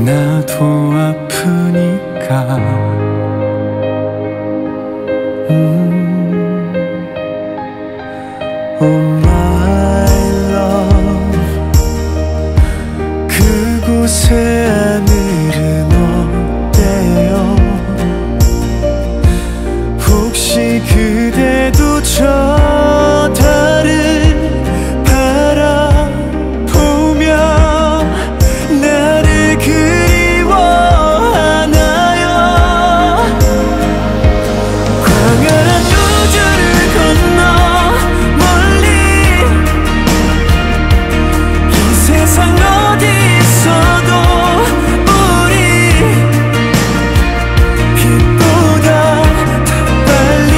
나도 아프니까 Oh my love, 그곳의 하늘은 어때요? 혹시 그대도 저 달을 바라보며 나를 그리워하나요? 광활한 우주를 건너 멀리 이 세상 어디 있어도 우리 빛보다 더 빨리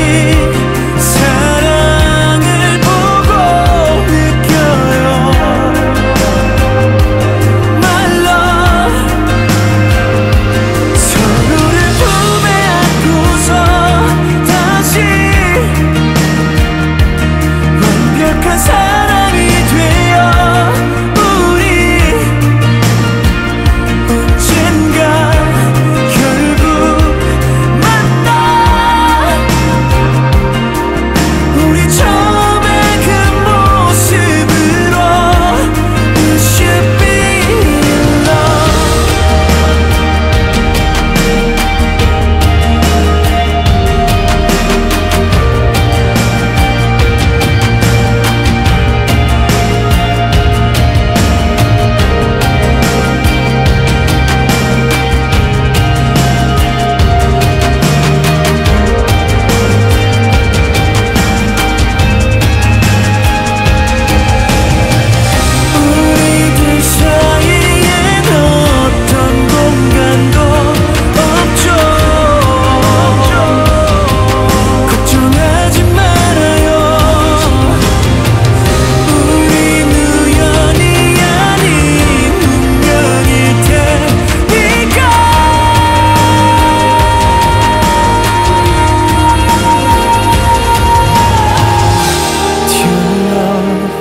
사랑을 보고 느껴요. My love, 서로를 품에 안고서 다시 완벽한 사랑이 되어 우리 언젠가 결국 만나. 우리 처음의 그 모습으로 We should be in love. 우리들 사이엔 어떤 공간도 없죠. 걱정하지 말아요. 우린 우연이 아닌 운명일 테니까. Dear love,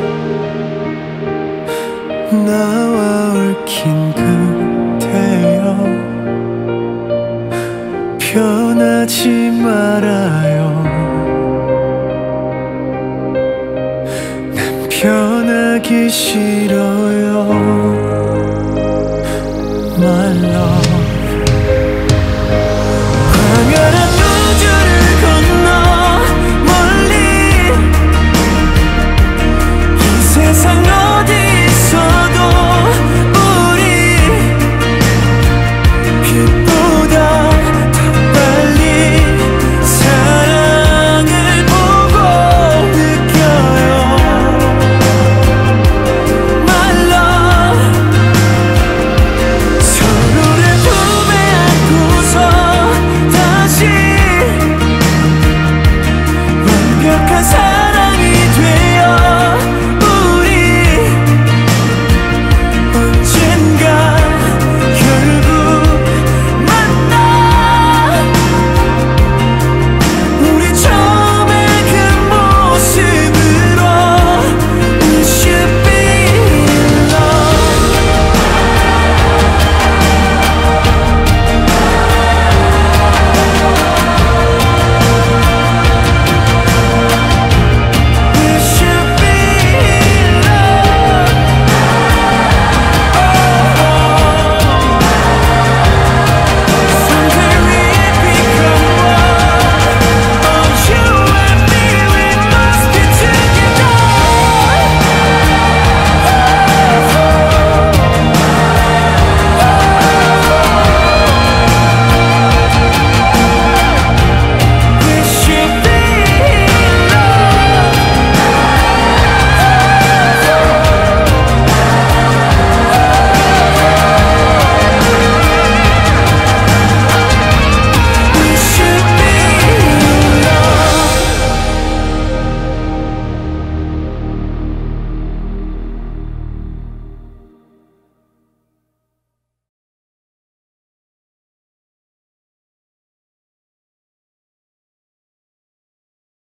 나와 얽힌 그대여 변하지 말아요.